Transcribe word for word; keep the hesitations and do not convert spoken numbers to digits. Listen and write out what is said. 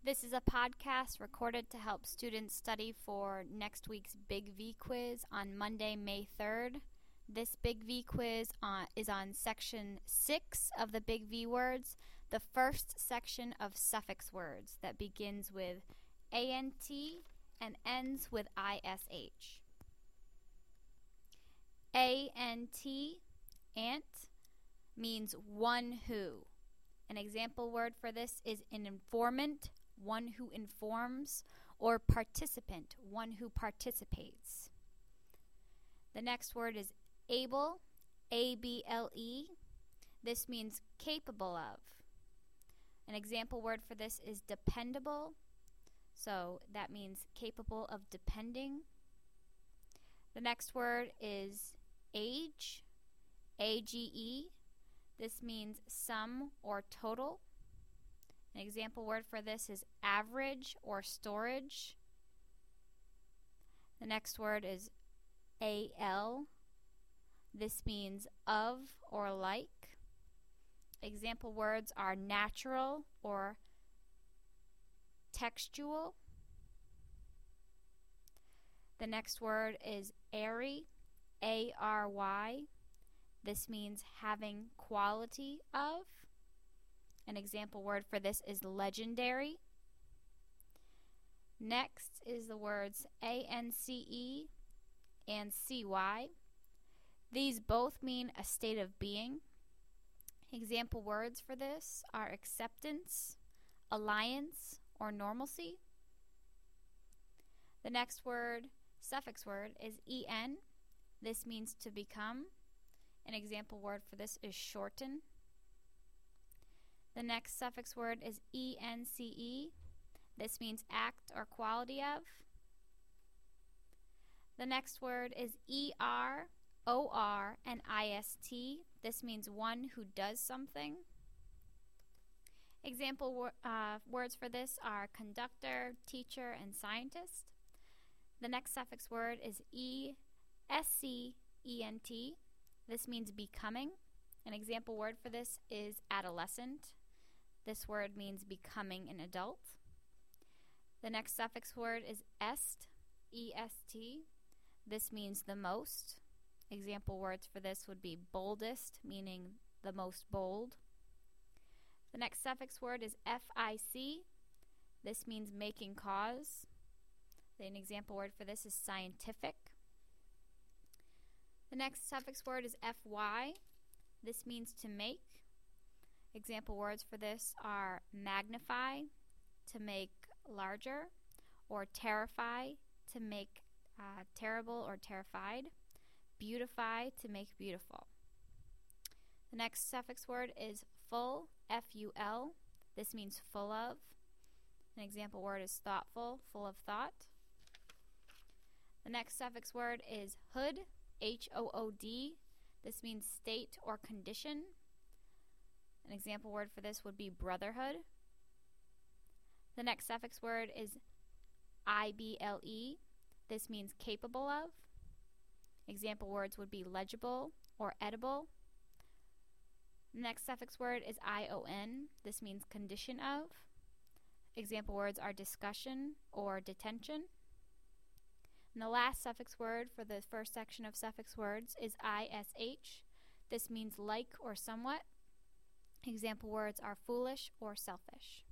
This is a podcast recorded to help students study for next week's Big V quiz on Monday, May third. This Big V quiz on, is on section six of the Big V words, the first section of suffix words that begins with ant and ends with ish. Ant, ant, means one who. An example word for this is an informant, one who informs, or participant, one who participates. The next word is able, A B L E. This means capable of. An example word for this is dependable, so that means capable of depending. The next word is age, A G E. This means sum or total. An example word for this is average or storage. The next word is A L. This means of or like. Example words are natural or textual. The next word is ary, A R Y. This means having quality of. An example word for this is legendary. Next is the words A N C E and C Y. These both mean a state of being. Example words for this are acceptance, alliance, or normalcy. The next word, suffix word, is E N. This means to become. An example word for this is shorten. The next suffix word is E N C E. This means act or quality of. The next word is E R, O R, and I S T. This means one who does something. Example wor- uh, words for this are conductor, teacher, and scientist. The next suffix word is E S C E N T. This means becoming. An example word for this is adolescent. This word means becoming an adult. The next suffix word is est, E S T. This means the most. Example words for this would be boldest, meaning the most bold. The next suffix word is F I C. This means making cause. An example word for this is scientific. The next suffix word is F Y. This means to make. Example words for this are magnify, to make larger, or terrify, to make uh, terrible or terrified, beautify, to make beautiful. The next suffix word is full, F U L. This means full of. An example word is thoughtful, full of thought. The next suffix word is hood, H O O D. This means state or condition. An example word for this would be brotherhood. The next suffix word is I B L E. This means capable of. Example words would be legible or edible. The next suffix word is I O N. This means condition of. Example words are discussion or detention. And the last suffix word for the first section of suffix words is I S H. This means like or somewhat. Example words are foolish or selfish.